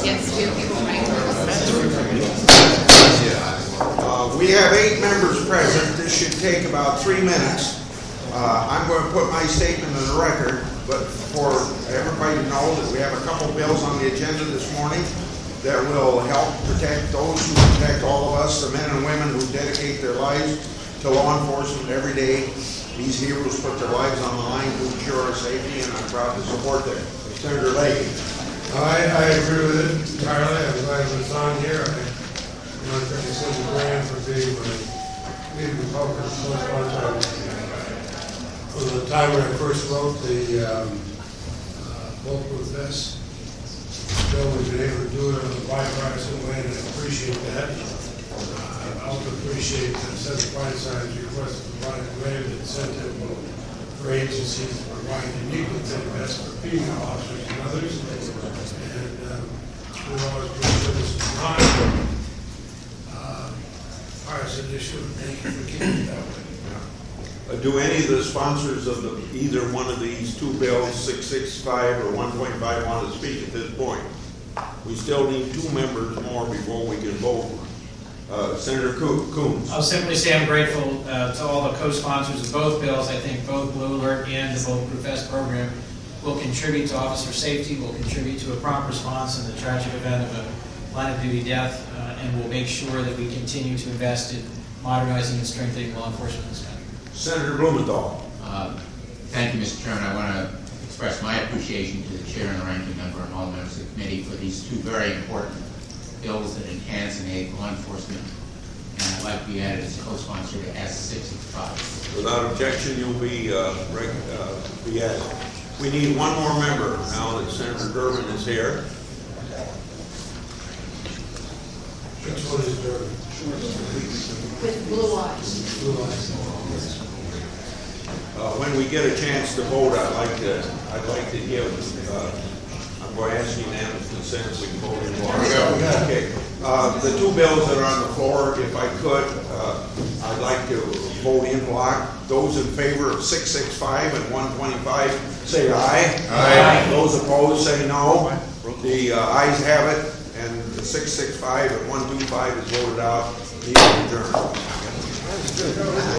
gets to people right. We have 8 members present. This should take about 3 minutes. I'm going to put my statement in the record, but for everybody to know that we have a couple bills on the agenda this morning that will help protect those who protect all of us, the men and women who dedicate their lives to law enforcement every day. These heroes put their lives on the line to ensure our safety, and I'm proud to support them. Senator Leahy. I agree with it entirely. I'm glad it was on here. I want to thank Senator Graham for being my lead Republican co-sponsor. From the time when I first wrote the bulletproof vest bill, we've been able to do it in a bipartisan way, and I appreciate that. I also appreciate Senator Feinstein's request to provide a greater incentive for agencies to provide uniquely fit vests for female officers and others. And we've always been sure this is not a partisan issue, and thank you for keeping it that way. Do any of the sponsors of either one of these 2 bills, 665 or 1.5, want to speak at this point? We still need 2 members more before we can vote. Senator Coons. I'll simply say I'm grateful to all the co-sponsors of both bills. I think both Blue Alert and the Bulletproof Vest program will contribute to officer safety, will contribute to a prompt response in the tragic event of a line-of-duty death, and will make sure that we continue to invest in modernizing and strengthening law enforcement in this country. Senator Blumenthal. Thank you, Mr. Chairman. I want to express my appreciation to the chair and the ranking member and all members of the committee for these 2 very important bills that enhance and aid law enforcement, and I'd like to be added as a co-sponsor to S665. Without objection, you'll be added. We need 1 more member now that Senator Durbin is here. Which one is Durbin? With blue eyes. Blue eyes. When we get a chance to vote, I'd like to give. I'm going to ask unanimous consent so we can vote in one. Okay. The 2 bills that are on the floor, if I could, I'd like to vote in block. Those in favor of 665 and 125, say aye. Aye. Those opposed, say no. The ayes have it, and the 665 and 125 is voted out. Meeting adjourned.